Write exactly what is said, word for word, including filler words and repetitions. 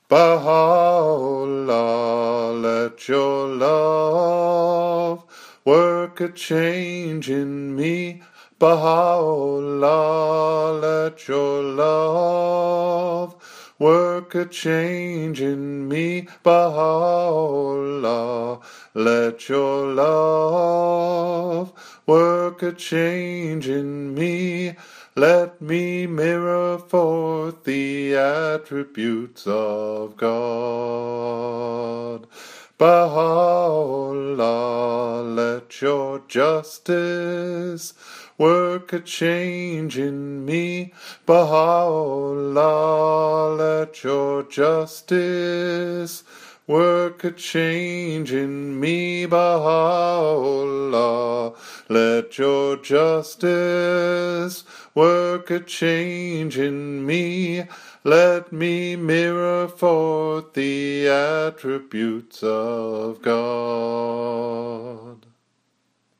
Baha'u'llah, let your love work a change in me. Baha'u'llah, let your love work a change in me. Baha'u'llah, let your love work a change in me. Let me mirror forth the attributes of God. Baha'u'llah, let your justice work a change in me. Baha'u'llah, let your justice work a change in me. Baha'u'llah, let your justice work a change in me. Let me mirror forth the attributes of God.